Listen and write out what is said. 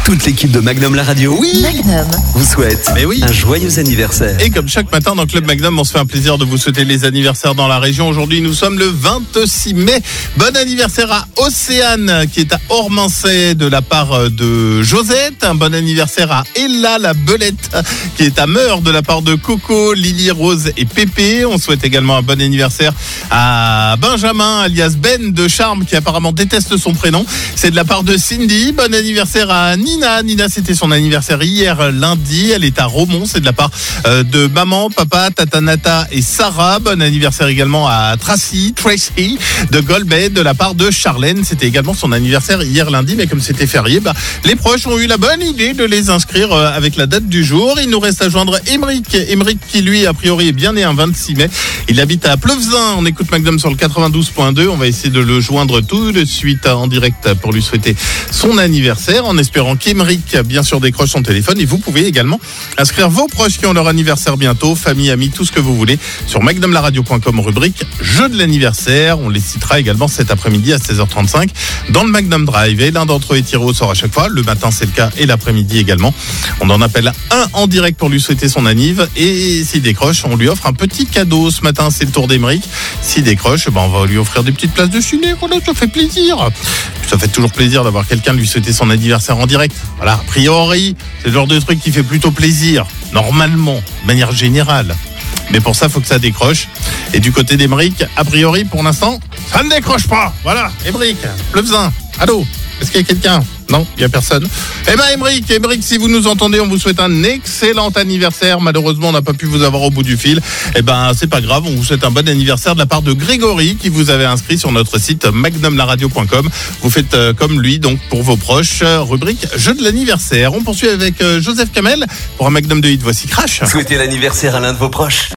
Toute l'équipe de Magnum la radio Magnum vous souhaite un joyeux anniversaire. Et comme chaque matin dans Club Magnum, on se fait un plaisir de vous souhaiter les anniversaires dans la région. Aujourd'hui, nous sommes le 26 mai. Bon anniversaire à Océane, qui est à Ormancey de la part de Josette. Un bon anniversaire à Ella la Belette, qui est à Meur de la part de Coco, Lily, Rose et Pépé. On souhaite également un bon anniversaire à Benjamin, alias Ben de Charme, qui apparemment déteste son prénom. C'est de la part de Cindy. Bon anniversaire à Nina. Nina, c'était son anniversaire hier lundi. Elle est à Romont. C'est de la part de maman, papa, tata Nata et Sarah. Bon anniversaire également à Tracy de Golbet de la part de Charlène. C'était également son anniversaire hier lundi, mais comme c'était férié, les proches ont eu la bonne idée de les inscrire avec la date du jour. Il nous reste à joindre Émeric. Émeric qui lui, a priori, est bien né un 26 mai. Il habite à Pleuvezin. On écoute Magnum sur le 92.2. On va essayer de le joindre tout de suite en direct pour lui souhaiter son anniversaire, en espérant qu'Émeric, bien sûr, décroche son téléphone. Et vous pouvez également inscrire vos proches qui ont leur anniversaire bientôt, famille, amis, tout ce que vous voulez, sur magnumlaradio.com, rubrique jeu de l'anniversaire. On les citera également cet après-midi à 16h35 dans le Magnum Drive. Et l'un d'entre eux est tiré au sort à chaque fois. Le matin, c'est le cas, et l'après-midi également. On en appelle un en direct pour lui souhaiter son anniv. Et s'il décroche, on lui offre un petit cadeau. Ce matin, c'est le tour d'Émeric. S'il décroche, on va lui offrir des petites places de ciné. Voilà, ça fait plaisir. Ça fait toujours plaisir d'avoir quelqu'un lui souhaiter son anniversaire en direct. Voilà, a priori, c'est le genre de truc qui fait plutôt plaisir, normalement, de manière générale. Mais pour ça, il faut que ça décroche. Et du côté d'Émeric, a priori, pour l'instant, ça ne décroche pas. Voilà, Émeric, Pleuvezin, allô, est-ce qu'il y a quelqu'un ? Non, il n'y a personne. Eh bien, Émeric, si vous nous entendez, on vous souhaite un excellent anniversaire. Malheureusement, on n'a pas pu vous avoir au bout du fil. Eh bien, c'est pas grave, on vous souhaite un bon anniversaire de la part de Grégory, qui vous avait inscrit sur notre site magnumlaradio.com. Vous faites comme lui, donc, pour vos proches, rubrique jeu de l'anniversaire. On poursuit avec Joseph Kamel pour un Magnum de hit. Voici Crash. Souhaitez l'anniversaire à l'un de vos proches.